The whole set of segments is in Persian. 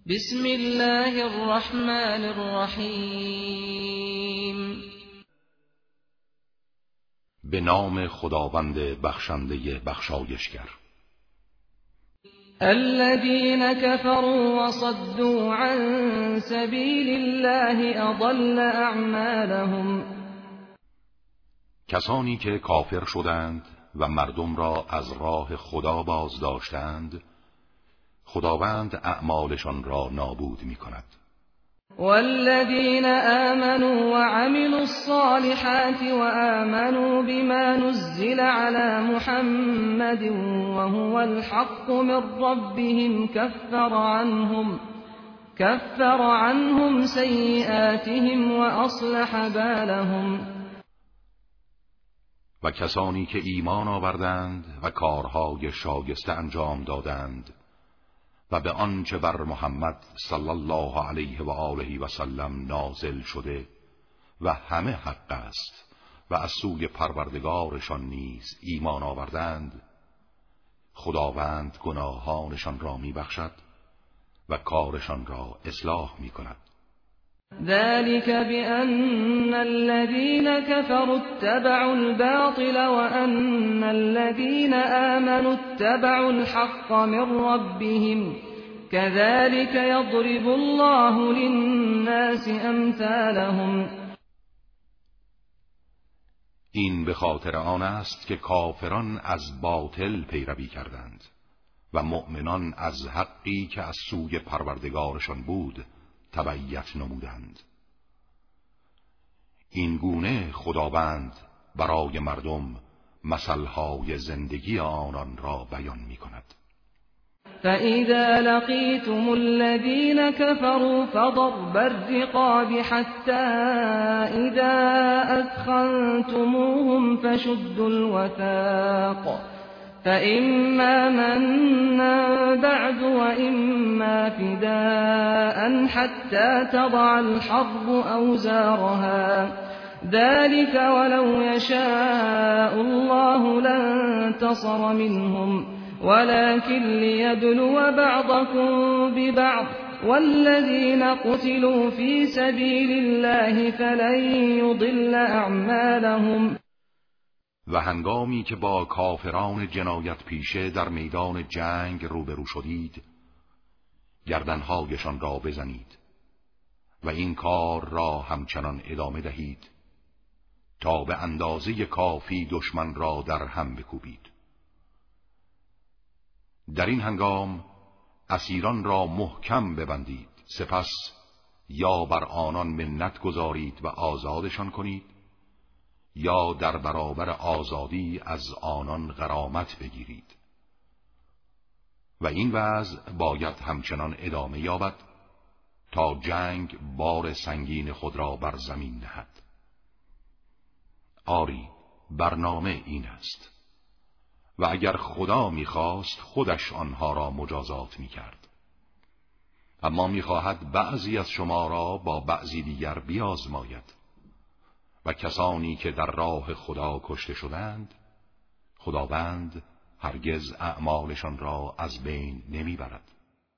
بسم الله الرحمن الرحیم. به نام خداوند بخشنده بخشایشگر. الذين كفروا وصدوا عن سبيل الله اضل اعمالهم. کسانی که کافر شدند و مردم را از راه خدا بازداشتند، خداوند اعمالشان را نابود می‌کند. والذين آمنوا وعملوا الصالحات وآمنوا بما نزل على محمد وهو الحق من ربهم كفر عنهم سيئاتهم وأصلح بالهم. و کسانی که ایمان آوردند و کارهای شایسته انجام دادند و به آنچه بر محمد صلی الله علیه و آله و سلم نازل شده و همه حق است و از سوی پروردگارشان نیز ایمان آوردند، خداوند گناهانشان را میبخشد و کارشان را اصلاح میکند. ذلك بأن الذين كفروا اتبعوا الباطل وأن الذين آمنوا اتبعوا الحق من ربهم كذلك يضرب الله للناس أمثالهم. این به خاطر آن است که کافران از باطل پیروی کردند و مؤمنان از حقی که از سوی پروردگارشان بود تبعیت نمودند. این گونه خداوند برای مردم مثلهای زندگی آنان را بیان می کند. فَإِذَا لَقِيتُمُ الَّذِينَ كَفَرُوا فَضَرْبَ الرِّقَابِ حَتَّى إِذَا أَثْخَنْتُمُوهُمْ فَشُدُّوا الْوَثَاقَ فَإِمَّا مَنًّا بَعْدُ وَإِمَّا فِدَاءً حَتَّى تَضَعَ الْحَرْبُ أَوْزَارَهَا ذَلِكَ وَلَوْ يَشَاءُ اللَّهُ لَانتَصَرَ مِنْهُمْ ولكن ليبلو بعضكم ببعض والذين قتلوا في سبيل الله فلن يضل أعمالهم. و هنگامی که با کافران جنایت پیشه در میدان جنگ روبرو شدید، گردنهایشان را بزنید و این کار را همچنان ادامه دهید تا به اندازه کافی دشمن را در هم بکوبید. در این هنگام اسیران را محکم ببندید، سپس یا بر آنان منت گذارید و آزادشان کنید یا در برابر آزادی از آنان غرامت بگیرید و این وضع باید همچنان ادامه یابد تا جنگ بار سنگین خود را بر زمین نهد. آری، برنامه این است و اگر خدا می‌خواست خودش آنها را مجازات می‌کرد، اما می‌خواهد بعضی از شما را با بعضی دیگر بیازماید و کسانی که در راه خدا کشته شدند خداوند هرگز اعمالشان را از بین نمیبرد.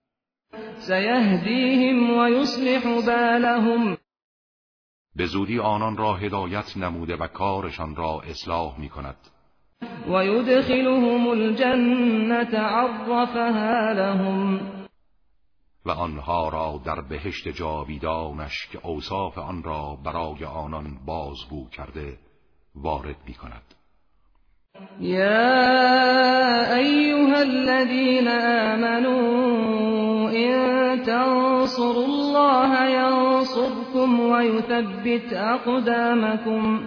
سیهدیهم و یصلح بالهم. به زودی آنان را هدایت نموده و کارشان را اصلاح می‌کند. و یدخلهم الجنة عرفها لهم. و آنها را در بهشت جاویدانش که اوصاف آن را برای آنان بازگو کرده وارد می‌کند. یا ایها الذین آمنوا ان تنصروا الله ینصركم و یثبت اقدامکم.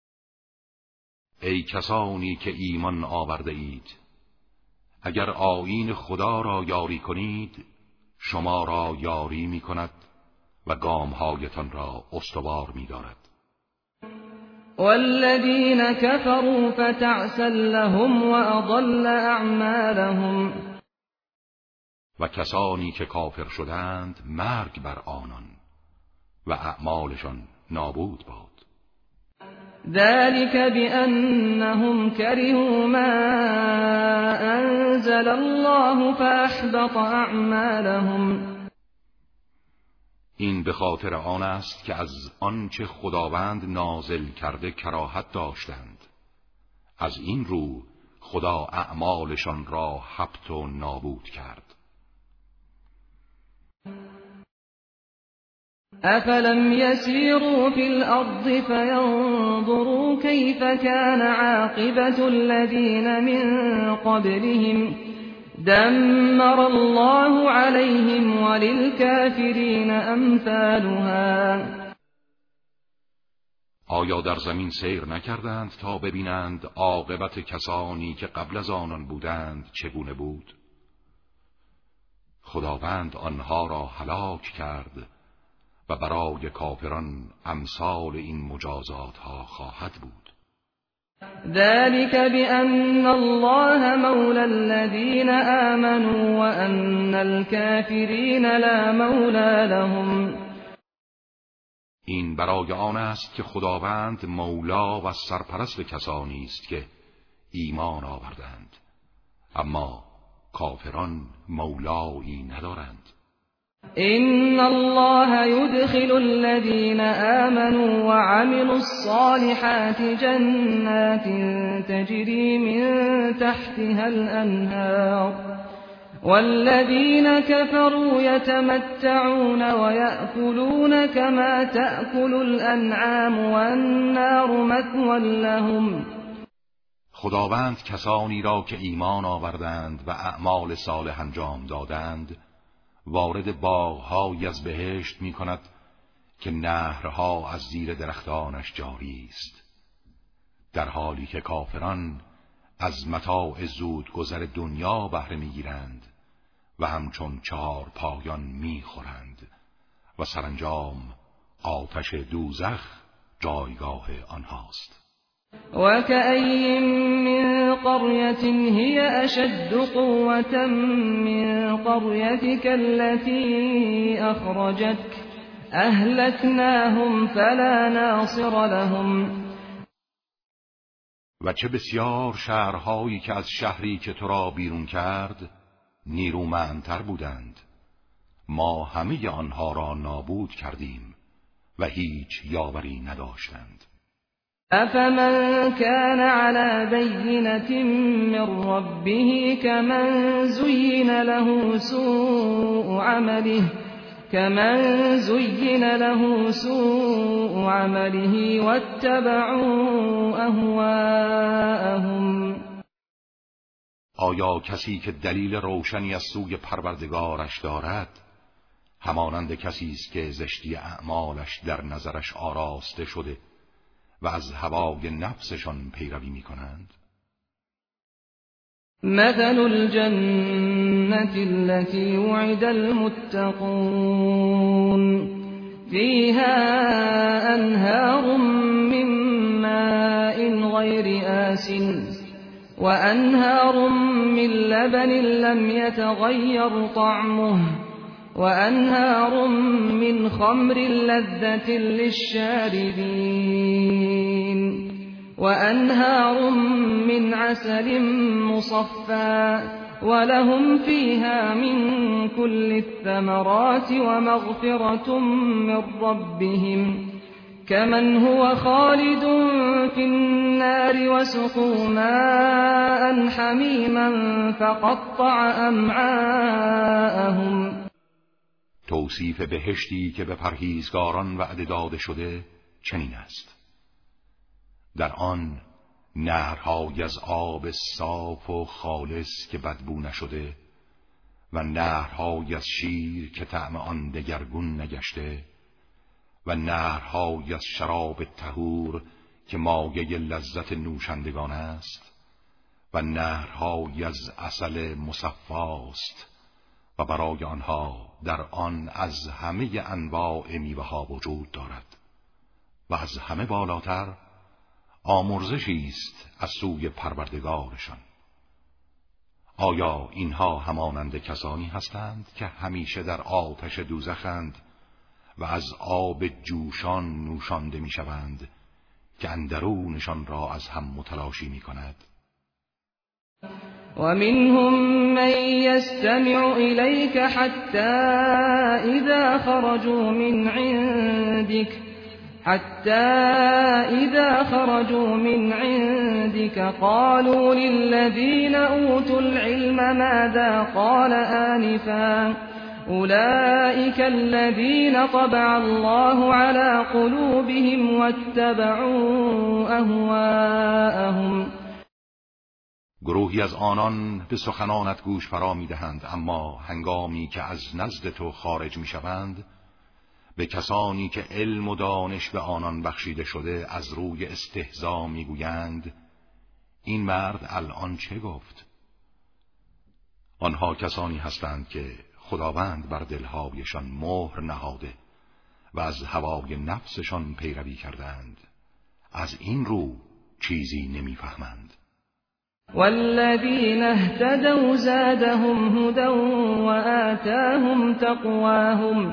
ای کسانی که ایمان آورده اید، اگر آیین خدا را یاری کنید شما را یاری می کند و گامهایتان را استوار می دارد. والذین کفروا فتعسا لهم و اضل اعمالهم. و کسانی که کافر شدند مرگ بر آنان و اعمالشان نابود باد. ذلك بأنهم كرهوا ما أنزل الله فأحبط أعمالهم. این به خاطر آن است که از آنچه خداوند نازل کرده کراهت داشتند. از این رو خدا اعمالشان را حبط و نابود کرد. افلم يسيروا في الأرض فينظروا كيف كان عاقبة الذين من قبلهم دمر الله عليهم وللكافرين أمثالها. آیا در زمین سیر نکردند تا ببینند عاقبت کسانی که قبل از آنان بودند چگونه بود؟ خداوند آنها را هلاک کرد و برای کافران امثال این مجازات ها خواهد بود. ذلك بأن الله مولى الذين آمنوا وأن الكافرين لا مولى لهم. این برای آن است که خداوند مولا و سرپرست کسانی است که ایمان آوردند، اما کافران مولایی ندارند. إن الله يدخل الذين آمنوا وعملوا الصالحات جنات تجري من تحتها الأنهار والذين كفروا يتمتعون ويأكلون كما تأكل الأنعام والنار مثوى لهم. خداوند کسانی را که ایمان آوردند و اعمال صالح انجام دادند وارد باغ‌های از بهشت می‌کند که نهرها از زیر درختانش جاری است، در حالی که کافران از متاع زودگذر دنیا بهره می‌گیرند و همچون چهار پایان می‌خورند و سرانجام آتش دوزخ جایگاه آنهاست. وكأين من قرية هي أشد قوة من قريتك التي أخرجتك أهلكناهم فلا ناصر لهم. و چه بسیار شهرهایی که از شهری که تو را بیرون کرد نیرومندتر بودند، ما همه آنها را نابود کردیم و هیچ یاوری نداشتند. أفمن كان على بينة من ربه كمن زين له سوء عمله واتبعوا أهواءهم. آیا کسی که دلیل روشنی از سوی پروردگارش دارد همانند کسی است که زشتی اعمالش در نظرش آراسته شده و از هوای نفسشان پیروی می‌کنند؟ مثل الجنة التي وعد المتقون فيها أنهار من ماء غير آسن وأنهار من لبن لم يتغير طعمه وأنهار من خمر لذة للشاربين وأنهار من عسل مصفى ولهم فيها من كل الثمرات ومغفرة من ربهم كمن هو خالد في النار وسقوا ماء حميما فقطع أمعاءهم. توصیف بهشتی که به پرهیزگاران وعده داده شده چنین است: در آن نهرهای از آب صاف و خالص که بدبو نشده و نهرهای از شیر که طعم آن دگرگون نگشته و نهرهای از شراب طهور که مایه لذت نوشندگان است و نهرهای از عسل مصفاست و برای آنها در آن از همه انواع میوه‌ها وجود دارد و از همه بالاتر آمرزشی است از سوی پروردگارشان. آیا اینها همانند کسانی هستند که همیشه در آتش دوزخند و از آب جوشان نوشانده میشوند که اندرونشان را از هم متلاشی میکند؟ ومنهم من يستمع إليك حتى إذا إذا خرجوا من عندك قالوا للذين أوتوا العلم ماذا قال آنفا أولئك الذين طبع الله على قلوبهم واتبعوا أهواءهم. گروهی از آنان به سخنانت گوش فرا می‌دهند، اما هنگامی که از نزد تو خارج می‌شوند به کسانی که علم و دانش به آنان بخشیده شده از روی استهزا میگویند این مرد الان چه گفت؟ آنها کسانی هستند که خداوند بر دلهایشان مهر نهاده و از هوای نفسشان پیروی کردند، از این رو چیزی نمیفهمند. والذین اهتدوا زادهم هدى وآتاهم تقواهم.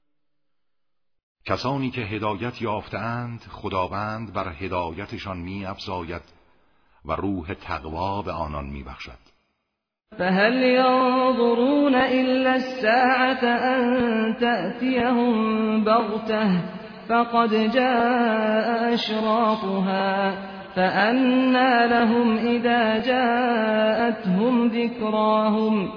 کسانی که هدایت یافتند خداوند بر هدایتشان می‌افزاید و روح تقوا به آنان می‌بخشد. فهل ينظرون إلا الساعة أن تأتيهم بغتة فقد جاء أشراطها فأنى لهم إذا جاءتهم ذكراهم.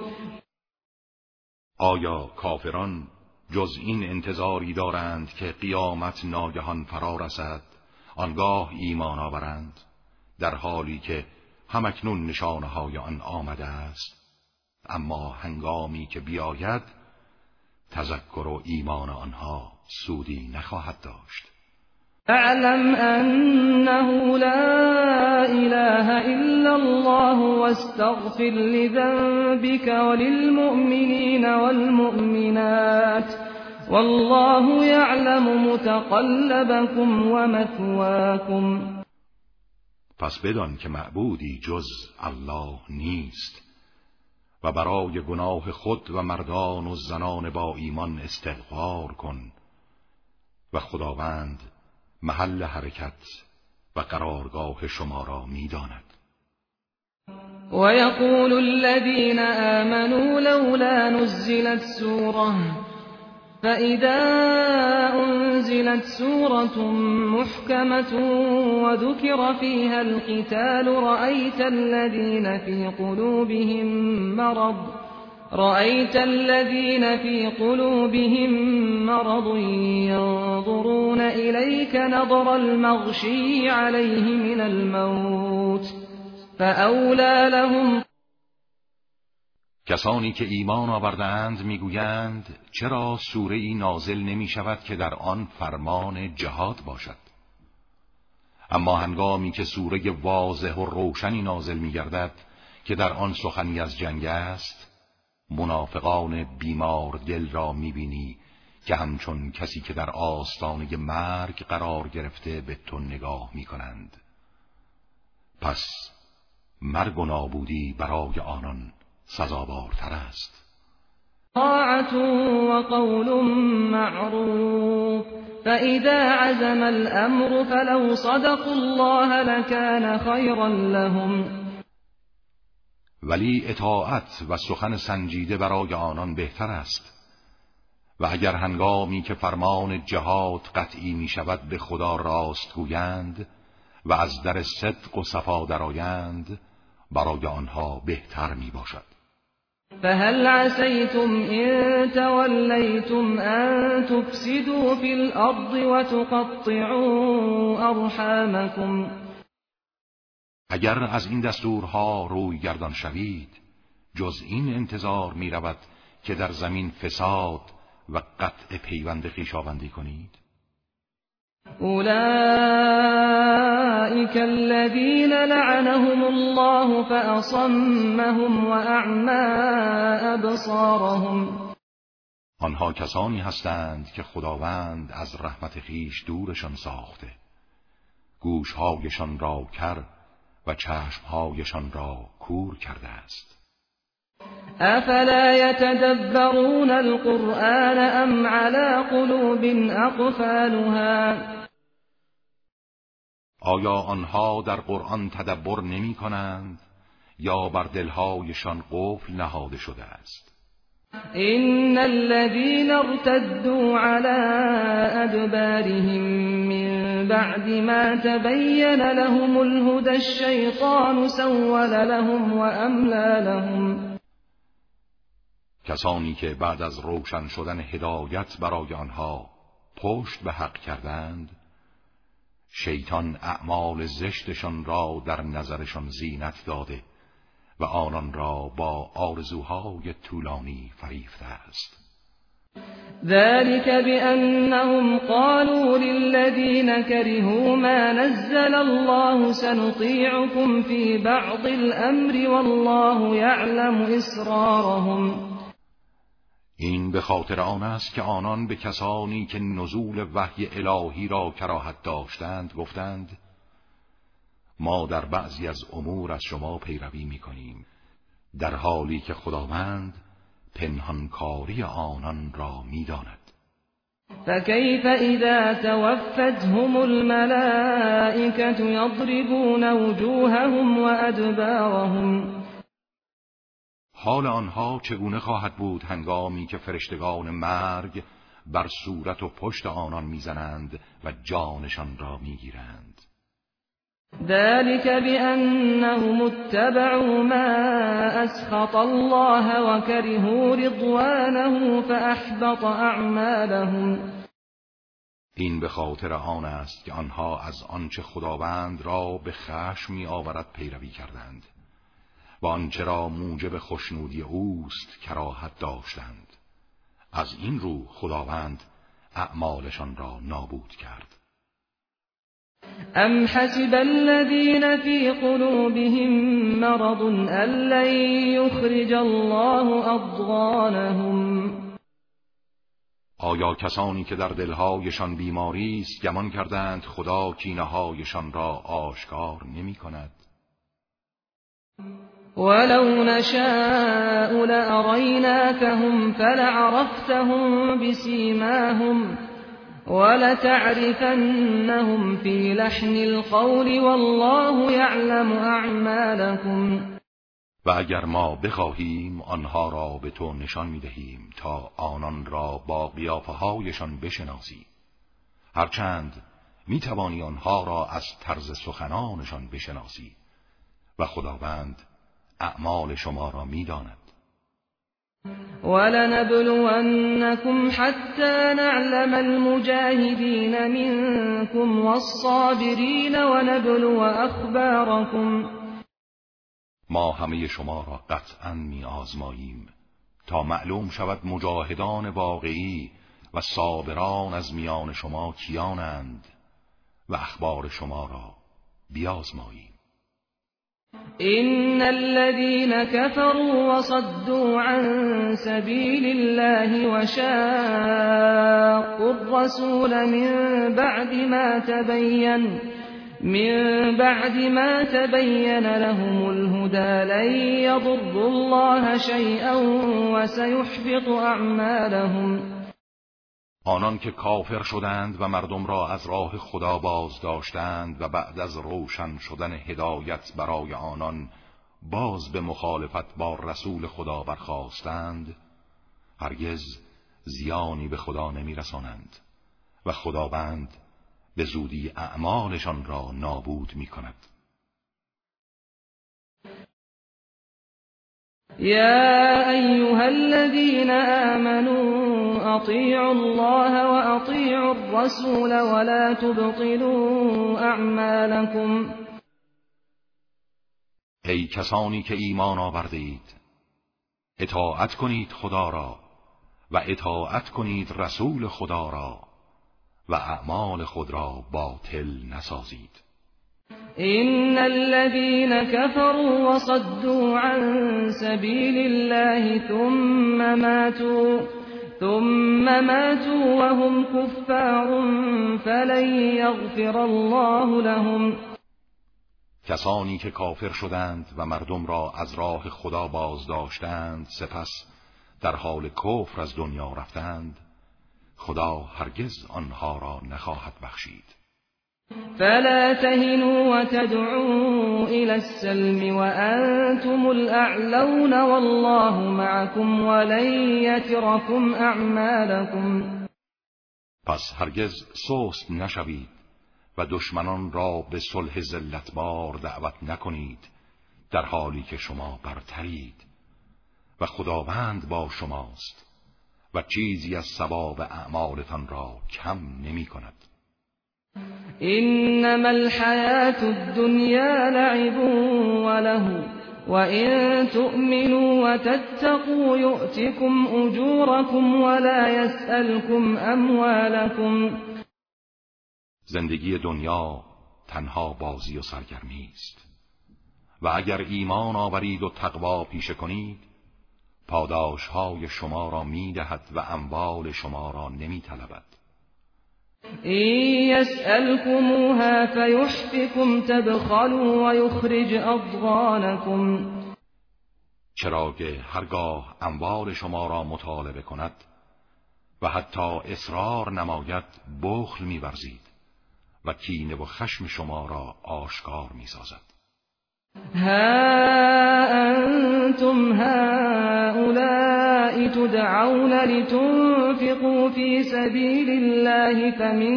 آیا کافران جز این انتظاری دارند که قیامت ناگهان فرا رسد آنگاه ایمان آورند، در حالی که همکنون نشانه‌های آن آمده است، اما هنگامی که بیاید تذکر و ایمان آنها سودی نخواهد داشت. اعلم انه لا اله الا الله واستغفر لذنبك وللمؤمنین والمؤمنات والله يعلم متقلبكم ومثواكم. پس بدان که معبودی جز الله نیست و برای گناه خود و مردان و زنان با ایمان استغفار کن و خداوند محل حرکت و قرارگاه شما را می‌داند. ويقول الذين آمنوا لولا نزلت سورة فإذا أنزلت سورة محكمة وذكر فيها القتال رأيت الذين في قلوبهم مرض ينظرون إليك نظر المغشي عليه من الموت فأولى لهم. کسانی که ایمان آوردند میگویند چرا سوره‌ای نازل نمی شود که در آن فرمان جهاد باشد؟ اما هنگامی که سوره واضح و روشنی نازل می گردد که در آن سخنی از جنگ است، منافقان بیمار دل را می بینی که همچون کسی که در آستانه مرگ قرار گرفته به تو نگاه می کنند. پس مرگ و نابودی برای آنان سزاوارتر است. طاعة وقول معروف فإذا عزم الأمر فلو صدقوا الله لكان خيرا لهم. ولی اطاعت و سخن سنجیده برای آنان بهتر است و اگر هنگامی که فرمان جهاد قطعی می شود به خدا راست گویند و از در صدق و صفا درآیند برای آنها بهتر می باشد. فهل عسیتم ان تولیتم ان تفسدوا فی الارض وتقطعوا ارحامکم. اگر از این دستورها روی گردان شوید جز این انتظار می رود که در زمین فساد و قطع پیوند خویشاوندی کنید. اولئک الذین لعنهم الله فاصمهم واعمی ابصارهم. آنها کسانی هستند که خداوند از رحمت خویش دورشان ساخته، گوشهایشان را کر و چشمهایشان را کور کرده است. افلا يتدبرون القرآن ام على قلوب اقفالها. آیا آنها در قرآن تدبر نمی کنند یا بر دلهایشان قفل نهاده شده است؟ إن الذين ارتدوا على أدبارهم من بعد ما تبين لهم الهدى الشيطان سول لهم وأملى لهم. کسانی که بعد از روشن شدن هدایت برای آنها پشت به حق کردند، شیطان اعمال زشتشان را در نظرشان زینت داده و آنان را با آرزوهای طولانی فریفته است. ذلك بأنهم قالوا للذين كرهوا ما نزل الله سنطيعكم في بعض الأمر والله يعلم إسرارهم. این به خاطر آن است که آنان به کسانی که نزول وحی الهی را کراهت داشتند گفتند ما در بعضی از امور از شما پیروی می‌کنیم، در حالی که خداوند پنهانکاری آنان را می‌داند. فكيف إذا توفتهم الملائكة يضربون وجوههم وأدبارهم. حال آنها چگونه خواهد بود هنگامی که فرشتگان مرگ بر صورت و پشت آنان میزنند و جانشان را میگیرند؟ ذلك بأنهم اتبعوا ما أسخط الله وكرهوا رضوانه فأحبط أعمالهم. این به خاطر آن است که آنها از آنچه خداوند را به خشم می آورد پیروی کردند و آنچه را موجب خشنودی اوست کراهت داشتند. از این رو خداوند اعمالشان را نابود کرد. ام حسب الذين في قلوبهم مرض ان لن يخرج الله اضغانهم. آیا کسانی که در دلهایشان بیماری است گمان کردند خدا کینه‌هایشان را آشکار نمی کند؟ ولو نشاء لأريناكهم فلعرفتهم بسيماهم ولتعرفنهم في لحن القول والله يعلم أعمالكم. و اگر ما بخواهیم آنها را به تو نشان می‌دهیم تا آنان را با قیافه‌هایشان بشناسی، هرچند می‌توانی آنها را از طرز سخنانشان بشناسی و خداوند اعمال شما را می‌داند. ولنبلونكم حتى نعلم المجاهدين منكم والصابرين ونبلو أخباركم. ما همه شما را قطعاً می‌آزماییم تا معلوم شود مجاهدان واقعی و صابران از میان شما کیانند و اخبار شما را بیازماییم. إن الذين كفروا وصدوا عن سبيل الله وشاقوا الرسول من بعد ما تبين لهم الهدى لن يضروا الله شيئا وسيحبط أعمالهم. آنان که کافر شدند و مردم را از راه خدا باز داشتند و بعد از روشن شدن هدایت برای آنان باز به مخالفت با رسول خدا برخاستند، هرگز زیانی به خدا نمی رسانند و خداوند به زودی اعمالشان را نابود می کند. يا أيها الذين آمنوا أطيعوا الله وأطيعوا الرسول ولا تبطلوا أعمالكم. ای کسانی که ایمان آورده اید، اطاعت کنید خدا را و اطاعت کنید رسول خدا را و اعمال خود را باطل نسازید. إن الذين كفروا وصدوا عن سبيل الله ثم ماتوا وهم كفار فلن يغفر الله لهم. کسانی که کافر شدند و مردم را از راه خدا باز داشتند سپس در حال کفر از دنیا رفتند، خدا هرگز آنها را نخواهد بخشید. فلا تهنوا وتدعوا إلى السلم وأنتم الأعلون والله معكم ولن يتركم أعمالكم. پس هرگز سست نشوید و دشمنان را به صلح ذلتبار دعوت نکنید در حالی که شما برترید و خداوند با شماست و چیزی از ثواب اعمالتان را کم نمی کند. إنما الحياة الدنيا لعب وله وإن تؤمنوا وتتقوا يؤتكم أجوركم ولا يسألكم أموالكم. زندگی دنیا تنها بازی و سرگرمی است و اگر ایمان آورید و تقوا پیشه کنید پاداشهای شما را می‌دهد و اموال شما را نمی‌طلبد. إن يسألكموها فيحفكم تبخلوا ويخرج أضغانكم. چرا که هرگاه اموال شما را مطالبه کند و حتی اصرار نماید بخل می‌ورزید و کینه و خشم شما را آشکار می‌سازد. ها أنتم هؤلاء تدعون لتنفقوا في سبيل الله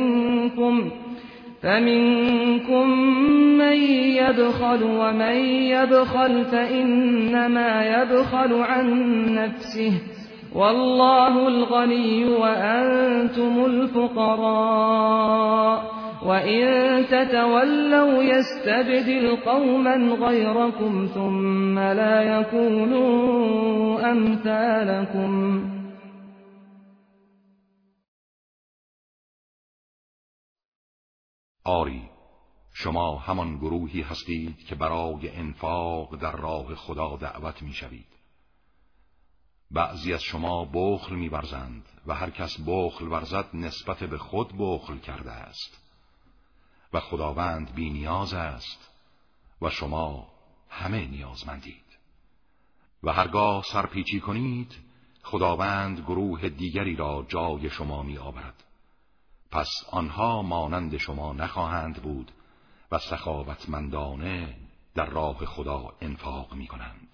فمنكم من يبخل ومن يبخل فإنما يبخل عن نفسه والله الغني وأنتم الفقراء وَإِن تَتَوَلَّوْا يَسْتَبْدِلْ قَوْمًا غَيْرَكُمْ ثُمَّ لَا يَكُونُوا أَمْثَالَكُمْ. آری، شما همان گروهی هستید که برای انفاق در راه خدا دعوت می‌شوید. بعضی از شما بخل می‌ورزند و هر کس بخل ورزد نسبت به خود بخل کرده است و خداوند بی نیاز است و شما همه نیازمندید. و هرگاه سرپیچی کنید خداوند گروه دیگری را جای شما می آورد. پس آنها مانند شما نخواهند بود و سخاوتمندانه در راه خدا انفاق می کنند.